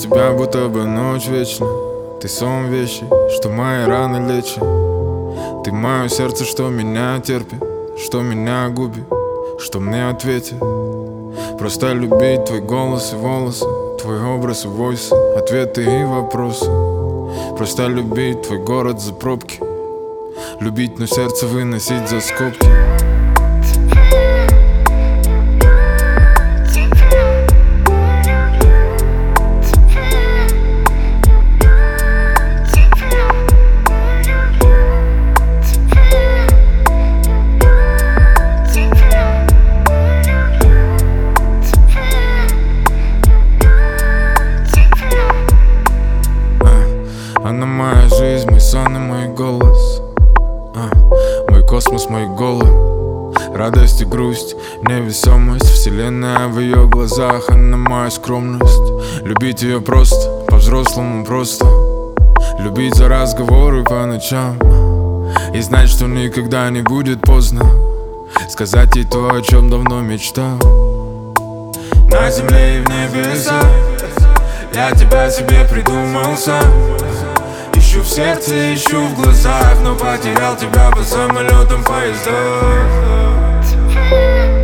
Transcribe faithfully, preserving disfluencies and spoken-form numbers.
тебя будто бы ночь вечна. Ты сон вещи, что мои раны лечит. Ты мое сердце, что меня терпит, что меня губит, что мне ответит. Просто любить твой голос и волосы, твой образ и войсы, ответы и вопросы. Просто любить твой город за пробки, любить, но сердце выносить за скобки. Она моя жизнь, мой сон и мой голос, а, мой космос, мой голод. Радость и грусть, невесомость, вселенная в ее глазах. Она моя скромность, любить ее просто, по-взрослому просто. Любить за разговоры по ночам и знать, что никогда не будет поздно сказать ей то, о чем давно мечтал. На земле и в небесах я тебя себе придумал сам. Ищу в сердце, ищу в глазах, но потерял тебя по самолетам, поездах.